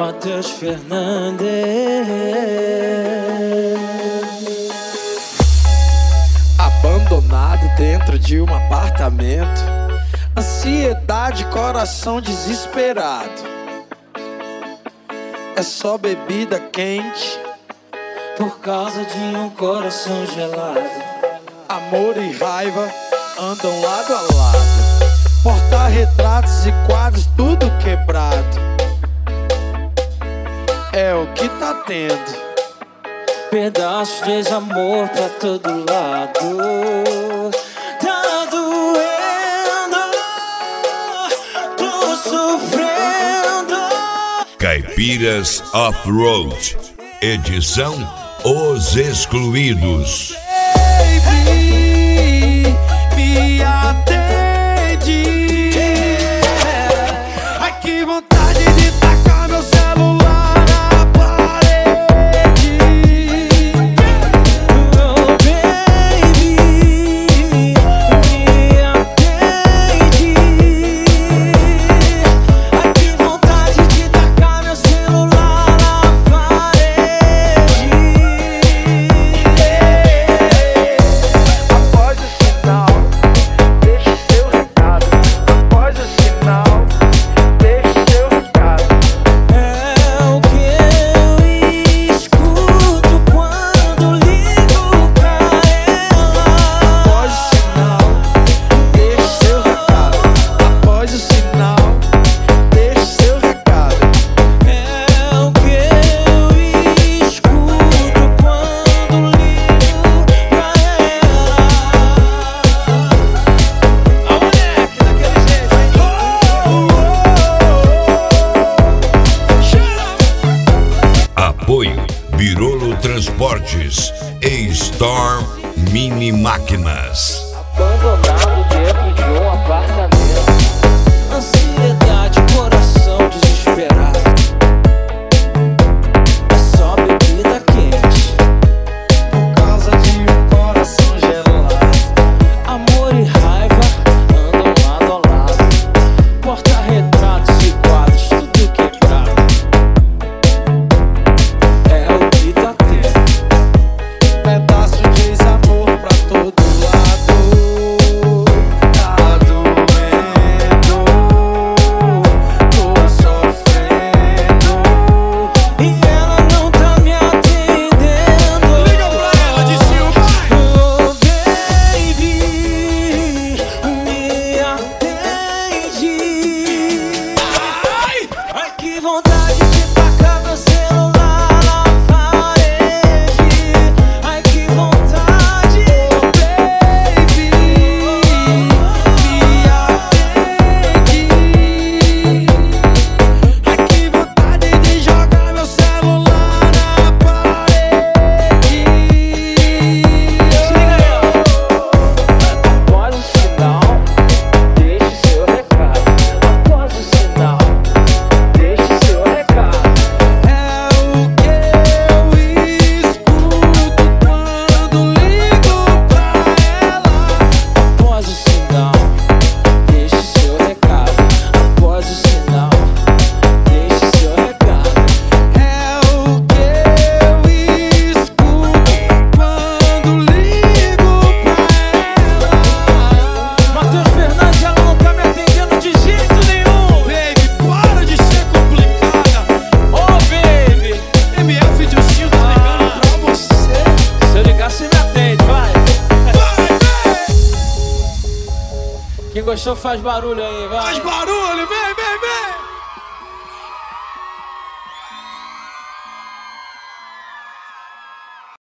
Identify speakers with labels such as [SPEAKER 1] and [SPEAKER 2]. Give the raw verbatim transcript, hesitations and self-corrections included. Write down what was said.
[SPEAKER 1] Matheus Fernandes.
[SPEAKER 2] Abandonado dentro de um apartamento, ansiedade, coração desesperado. É só bebida quente
[SPEAKER 1] por causa de um coração gelado.
[SPEAKER 2] Amor e raiva andam lado a lado. Porta-retratos e quadros tudo quebrado. É o que tá tendo.
[SPEAKER 1] Pedaços de desamor pra todo lado. Tá doendo, tô sofrendo.
[SPEAKER 3] Caipiras Off-Road, edição Os Excluídos.
[SPEAKER 2] Baby, me atende. Ai, que vontade de tacar meu celular na parede.
[SPEAKER 1] Oh baby, me atende. Ai, que vontade de tacar meu celular na parede.
[SPEAKER 2] Após o sinal, deixe seu recado. Após o sinal, deixe seu recado.
[SPEAKER 1] É o que eu escuto quando ligo pra ela.
[SPEAKER 2] Após o sinal, deixe seu recado. Após o sinal, deixe seu recado.
[SPEAKER 1] É o que eu escuto quando ligo pra ela. A moleque daquele jeito,
[SPEAKER 3] Apoio Birolo Transportes e Storm Mini Máquinas.
[SPEAKER 1] abandonado dentro de um apartamento. Ansiedade, coração desesperado. É só bebida quente
[SPEAKER 2] Por causa de um coração gelado.
[SPEAKER 1] amor e raiva andam lado a lado. Porta-retratos e quadros tudo quebrado. É o que tá tendo.
[SPEAKER 2] Pedaço de desamor pra todo lado. Tá doendo, tô sofrendo.
[SPEAKER 1] E ela não tá me atendendo.
[SPEAKER 2] Liga pra ela, Dilcinho, vai!
[SPEAKER 1] Oh baby, me atende.
[SPEAKER 2] Ai!
[SPEAKER 1] Ai, que vontade de tacar meu celular na parede. Ai, que vontade.
[SPEAKER 2] Baby, me atende. Ai, que vontade de jogar meu celular na parede.
[SPEAKER 1] Após o sinal, deixe seu recado. Após o sinal, deixe seu recado.
[SPEAKER 2] É o que eu escuto quando ligo pra ela.
[SPEAKER 1] Após o sinal, deixe seu recado. Após o sinal, deixe seu recado.
[SPEAKER 2] É o que eu escuto quando ligo pra ela.
[SPEAKER 1] Matheus Fernandes, ela não tá me atendendo de jeito nenhum.
[SPEAKER 2] Baby, para de ser complicada.
[SPEAKER 1] Oh baby,
[SPEAKER 2] M F Dilcinho tá ligando pra você.
[SPEAKER 1] se eu ligar você me atende, vai.
[SPEAKER 2] Vai, vai!
[SPEAKER 1] Quem gostou faz barulho aí, vai.
[SPEAKER 2] Faz barulho!